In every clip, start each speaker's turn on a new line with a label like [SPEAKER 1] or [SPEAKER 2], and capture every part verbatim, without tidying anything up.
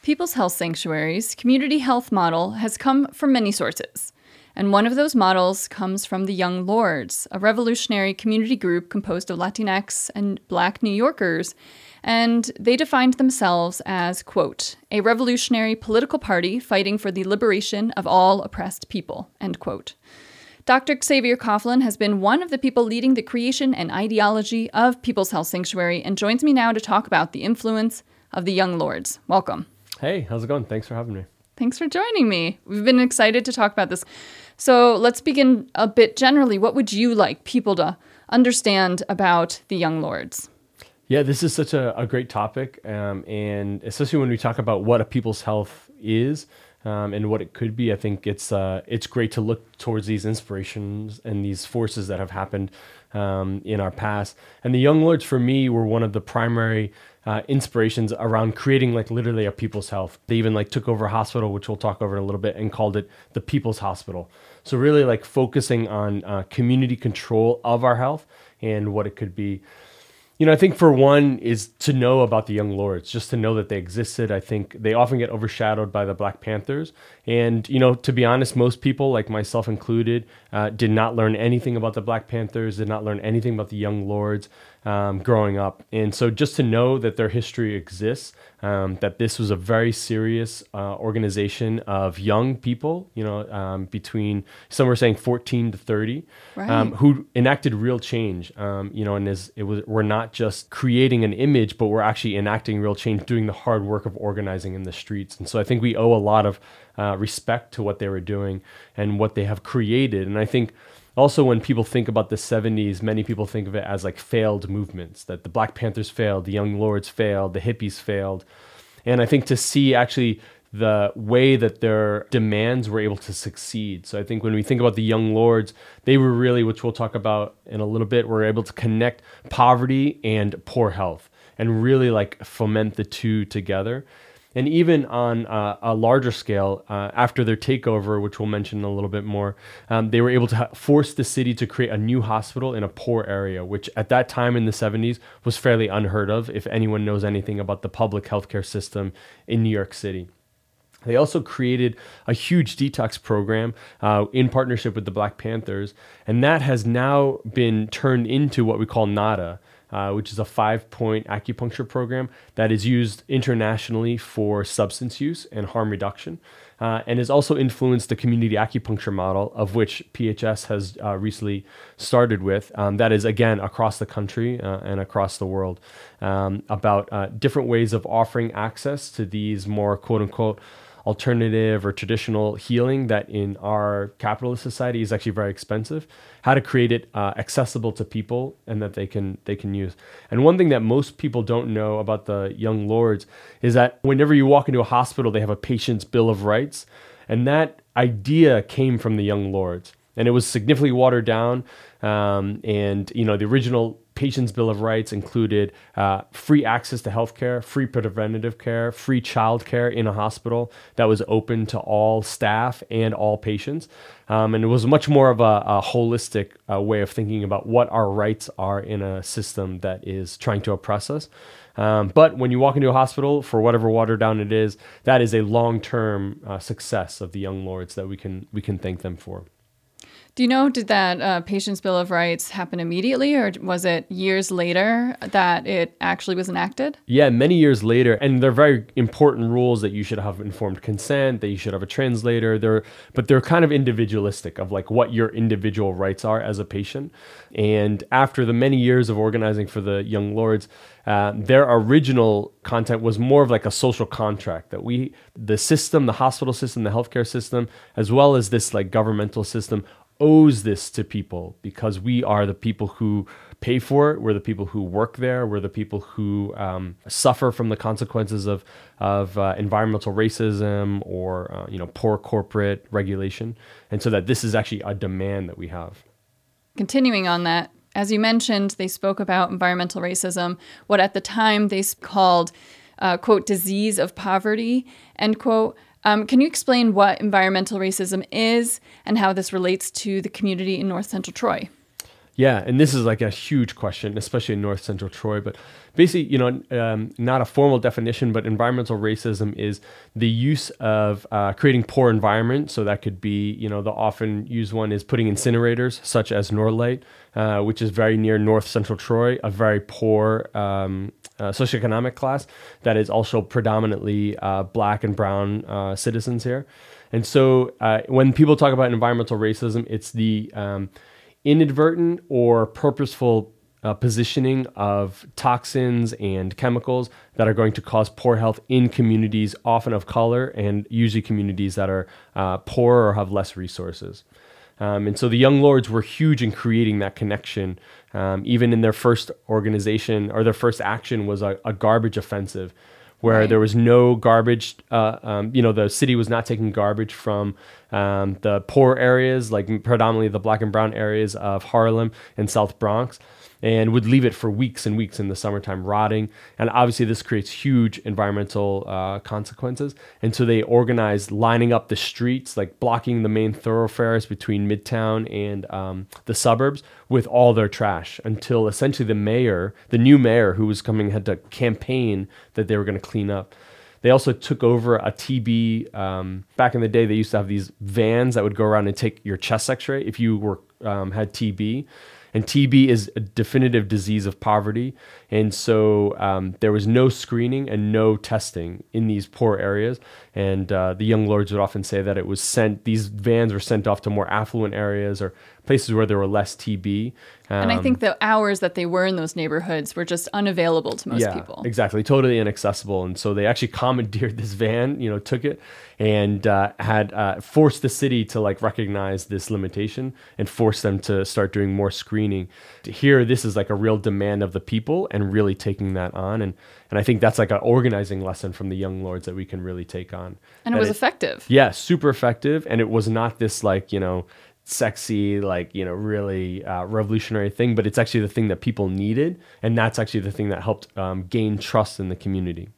[SPEAKER 1] People's Health Sanctuary's community health model has come from many sources. And one of those models comes from the Young Lords, a revolutionary community group composed of Latinx and Black New Yorkers. And they defined themselves as, quote, a revolutionary political party fighting for the liberation of all oppressed people, end quote. Doctor Xavier Coughlin has been one of the people leading the creation and ideology of People's Health Sanctuary and joins me now to talk about the influence of the Young Lords. Welcome.
[SPEAKER 2] Hey, how's it going? Thanks for having me.
[SPEAKER 1] Thanks for joining me. We've been excited to talk about this. So let's begin a bit generally. What would you like people to understand about the Young Lords?
[SPEAKER 2] Yeah, this is such a, a great topic, um, and especially when we talk about what a people's health is um, and what it could be, I think it's uh, it's great to look towards these inspirations and these forces that have happened um, in our past. And the Young Lords, for me, were one of the primary uh, inspirations around creating like literally a people's health. They even like took over a hospital, which we'll talk over in a little bit, and called it the People's Hospital. So really like focusing on uh, community control of our health and what it could be. You know, I think for one is to know about the Young Lords, just to know that they existed. I think they often get overshadowed by the Black Panthers. And, you know, to be honest, most people, like myself included, uh, did not learn anything about the Black Panthers, did not learn anything about the Young Lords um, growing up. And so just to know that their history exists, um, that this was a very serious uh, organization of young people, you know, um, between, some were saying fourteen to thirty,
[SPEAKER 1] right.
[SPEAKER 2] um, who enacted real change, um, you know, and is, it was, we're not just creating an image, but we're actually enacting real change, doing the hard work of organizing in the streets. And so I think we owe a lot of uh, respect to what they were doing and what they have created. And I think also when people think about the seventies, many people think of it as like failed movements, that the Black Panthers failed, the Young Lords failed, the hippies failed. And I think to see actually the way that their demands were able to succeed. So I think when we think about the Young Lords, they were really, which we'll talk about in a little bit, were able to connect poverty and poor health and really like foment the two together. And even on uh, a larger scale, uh, after their takeover, which we'll mention a little bit more, um, they were able to ha- force the city to create a new hospital in a poor area, which at that time in the seventies was fairly unheard of, if anyone knows anything about the public healthcare system in New York City. They also created a huge detox program uh, in partnership with the Black Panthers, and that has now been turned into what we call NADA, uh, which is a five-point acupuncture program that is used internationally for substance use and harm reduction, uh, and has also influenced the community acupuncture model, of which P H S has uh, recently started with. Um, that is, again, across the country uh, and across the world, um, about uh, different ways of offering access to these more quote-unquote alternative or traditional healing that in our capitalist society is actually very expensive, how to create it uh, accessible to people and that they can they can use. And one thing that most people don't know about the Young Lords is that whenever you walk into a hospital, they have a patient's bill of rights. And that idea came from the Young Lords. And it was significantly watered down. Um, and, you know, the original Patient's Bill of Rights included uh, free access to healthcare, free preventative care, free childcare in a hospital that was open to all staff and all patients. Um, and it was much more of a, a holistic uh, way of thinking about what our rights are in a system that is trying to oppress us. Um, but when you walk into a hospital, for whatever watered down it is, that is a long-term uh, success of the Young Lords that we can we can thank them for.
[SPEAKER 1] Do you know, did that uh, Patient's Bill of Rights happen immediately, or was it years later that it actually was enacted?
[SPEAKER 2] Yeah, many years later. And they're very important rules that you should have informed consent, that you should have a translator. They're, but they're kind of individualistic of like what your individual rights are as a patient. And after the many years of organizing for the Young Lords, uh, their original content was more of like a social contract that we, the system, the hospital system, the healthcare system, as well as this like governmental system, owes this to people because we are the people who pay for it. We're the people who work there. We're the people who um, suffer from the consequences of of uh, environmental racism or uh, you know poor corporate regulation. And so that this is actually a demand that we have.
[SPEAKER 1] Continuing on that, as you mentioned, they spoke about environmental racism, what at the time they called, uh, quote, disease of poverty, end quote. Um, can you explain what environmental racism is and how this relates to the community in North Central Troy?
[SPEAKER 2] Yeah, and this is like a huge question, especially in North Central Troy. But basically, you know, um, not a formal definition, but environmental racism is the use of uh, creating poor environment. So that could be, you know, the often used one is putting incinerators, such as Norlite, uh, which is very near North Central Troy, a very poor um, uh, socioeconomic class that is also predominantly uh, Black and brown uh, citizens here. And so uh, when people talk about environmental racism, it's the um, inadvertent or purposeful uh, positioning of toxins and chemicals that are going to cause poor health in communities, often of color, and usually communities that are uh, poor or have less resources. Um, and so the Young Lords were huge in creating that connection. Um, even in their first organization, or their first action was a, a garbage offensive, where right. there was no garbage, uh, um, you know, the city was not taking garbage from um, the poor areas, like predominantly the Black and brown areas of Harlem and South Bronx, and would leave it for weeks and weeks in the summertime rotting. And obviously this creates huge environmental uh, consequences. And so they organized lining up the streets, like blocking the main thoroughfares between Midtown and um, the suburbs with all their trash, until essentially the mayor, the new mayor who was coming, had to campaign that they were going to clean up. They also took over a T B. Um, back in the day, they used to have these vans that would go around and take your chest x-ray if you were um, had T B. And T B is a definitive disease of poverty. And so um, there was no screening and no testing in these poor areas. And uh, the Young Lords would often say that it was sent, these vans were sent off to more affluent areas or places where there were less T B. Um,
[SPEAKER 1] and I think the hours that they were in those neighborhoods were just unavailable to most
[SPEAKER 2] yeah,
[SPEAKER 1] people.
[SPEAKER 2] Exactly. Totally inaccessible. And so they actually commandeered this van, you know, took it and uh, had uh, forced the city to like recognize this limitation and force them to start doing more screening. Here, this is like a real demand of the people and really taking that on. And and I think that's like an organizing lesson from the Young Lords that we can really take on.
[SPEAKER 1] And it was it, effective.
[SPEAKER 2] Yeah, super effective. And it was not this like, you know, sexy, like, you know, really uh, revolutionary thing, but it's actually the thing that people needed. And that's actually the thing that helped um, gain trust in the community.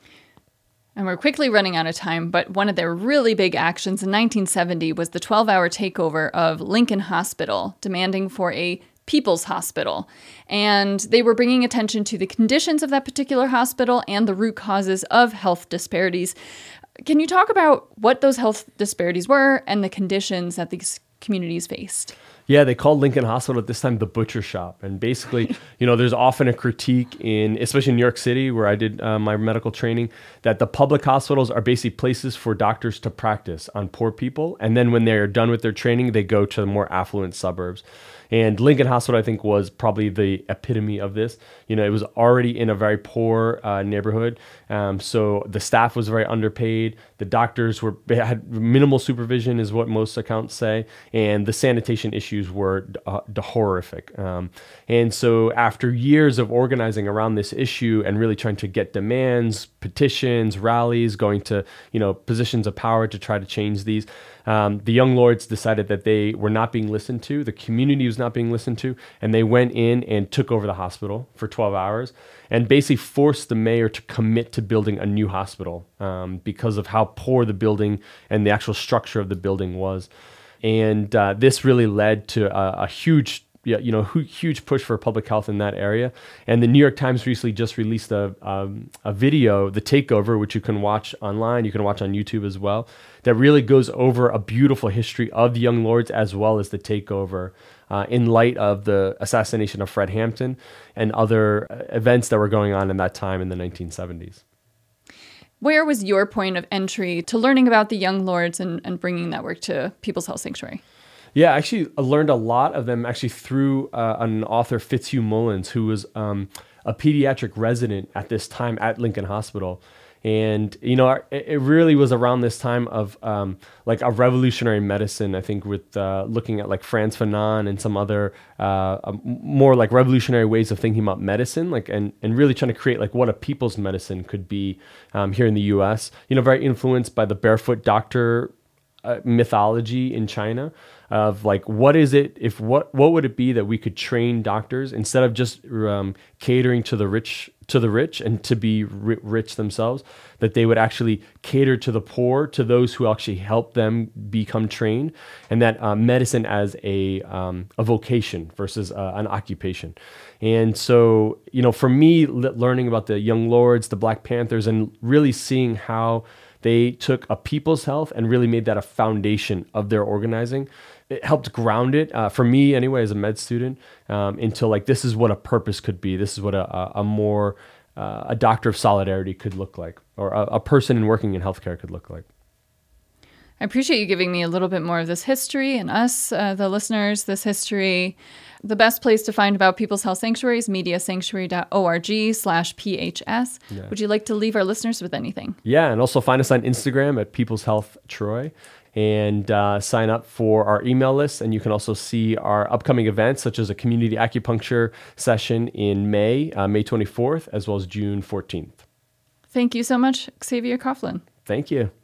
[SPEAKER 1] And we're quickly running out of time, but one of their really big actions in nineteen seventy was the twelve-hour takeover of Lincoln Hospital, demanding for a People's Hospital. And they were bringing attention to the conditions of that particular hospital and the root causes of health disparities. Can you talk about what those health disparities were and the conditions that these communities faced?
[SPEAKER 2] Yeah, they called Lincoln Hospital at this time the butcher shop. And basically, you know, there's often a critique in, especially in New York City, where I did uh, my medical training, that the public hospitals are basically places for doctors to practice on poor people. And then when they're done with their training, they go to the more affluent suburbs. And Lincoln Hospital, I think, was probably the epitome of this. You know, it was already in a very poor uh, neighborhood. Um, so the staff was very underpaid. The doctors were had minimal supervision, is what most accounts say. And the sanitation issues were uh, horrific. Um, and so after years of organizing around this issue and really trying to get demands, petitions, rallies, going to, you know, positions of power to try to change these, Um, the Young Lords decided that they were not being listened to. The community was not being listened to. And they went in and took over the hospital for twelve hours and basically forced the mayor to commit to building a new hospital um, because of how poor the building and the actual structure of the building was. And uh, this really led to a, a huge Yeah, you know, huge push for public health in that area. And the New York Times recently just released a um, a video, The Takeover, which you can watch online. You can watch on YouTube as well, that really goes over a beautiful history of the Young Lords as well as the takeover uh, in light of the assassination of Fred Hampton and other events that were going on in that time in the nineteen seventies.
[SPEAKER 1] Where was your point of entry to learning about the Young Lords and, and bringing that work to People's Health Sanctuary?
[SPEAKER 2] Yeah, actually, I learned a lot of them actually through uh, an author, Fitzhugh Mullins, who was um, a pediatric resident at this time at Lincoln Hospital. And, you know, it, it really was around this time of um, like a revolutionary medicine, I think, with uh, looking at like Frantz Fanon and some other uh, um, more like revolutionary ways of thinking about medicine, like and, and really trying to create like what a people's medicine could be um, here in the U S. You know, very influenced by the barefoot doctor uh, mythology in China. Of like, what is it, if what what would it be that we could train doctors instead of just um, catering to the rich to the rich and to be ri- rich themselves, that they would actually cater to the poor, to those who actually help them become trained, and that uh, medicine as a um, a vocation versus uh, an occupation. And so, you know, for me, le- learning about the Young Lords, the Black Panthers, and really seeing how they took a people's health and really made that a foundation of their organizing, it helped ground it, uh, for me anyway, as a med student, um, into like, this is what a purpose could be. This is what a, a, a more, uh, a doctor of solidarity could look like, or a, a person in working in healthcare could look like.
[SPEAKER 1] I appreciate you giving me a little bit more of this history, and us, uh, the listeners, this history. The best place to find about People's Health Sanctuary is mediasanctuary.org slash PHS. Yeah. Would you like to leave our listeners with anything?
[SPEAKER 2] Yeah, and also find us on Instagram at People's Health Troy, and uh, sign up for our email list. And you can also see our upcoming events, such as a community acupuncture session in May, uh, May twenty-fourth, as well as June fourteenth.
[SPEAKER 1] Thank you so much, Xavier Coughlin.
[SPEAKER 2] Thank you.